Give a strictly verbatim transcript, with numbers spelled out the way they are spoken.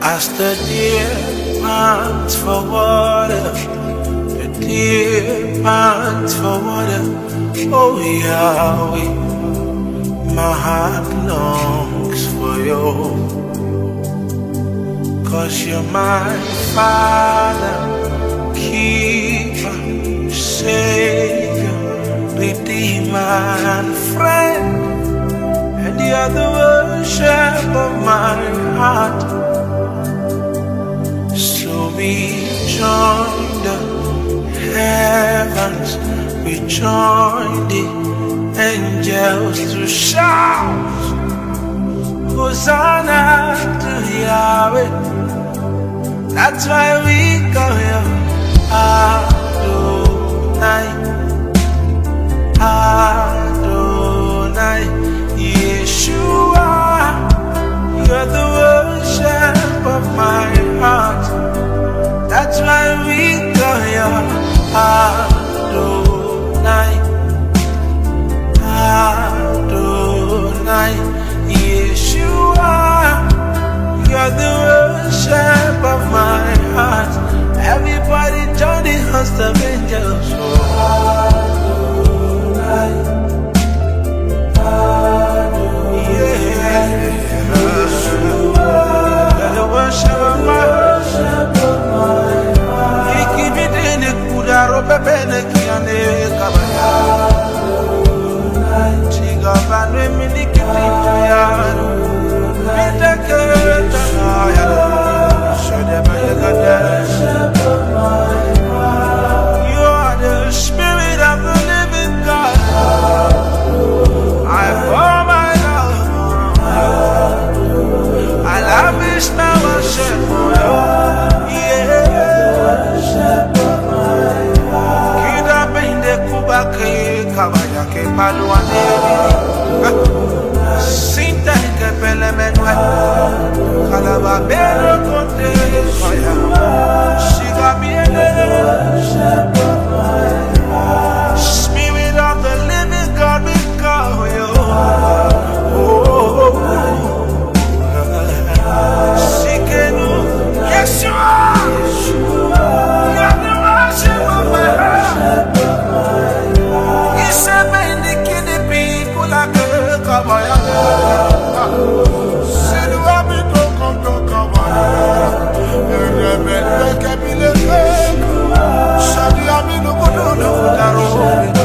As the deer pants for water, the deer pants for water. Oh Yahweh, my heart longs for you. 'Cause you're my Father, keeper, Savior, Redeemer and friend, and you're the worship of my heart. So we join the heavens, we join the angels to shout Hosanna to Yahweh. That's why we go here, Adonai, Adonai, Yeshua. You're the worship of my heart. That's why we go here, Adonai, Adonai, Yeshua. You're the worship of my heart. Everybody join the host of angels. Oh, Adonai, Adonai, yeah. Yeshua. You're the worship of my heart. He keep it in the kudaro pepene kiane kabaya. Chiga banwe minikiti ya. You are the Spirit of the living God. I pour my love. I lavish my worship for you. Yeah. Kida bende kubake kabaya ke paluane. Sinta ke pele menwe. Kalaba bero konte fire. Shiga miene. Spirit of the living God, we call you. Oh, Shikenu, Yeshua. You're the worship of my heart. You said, "Man, the kiddy people like a kabaya." Shadi aminu kudu no daro.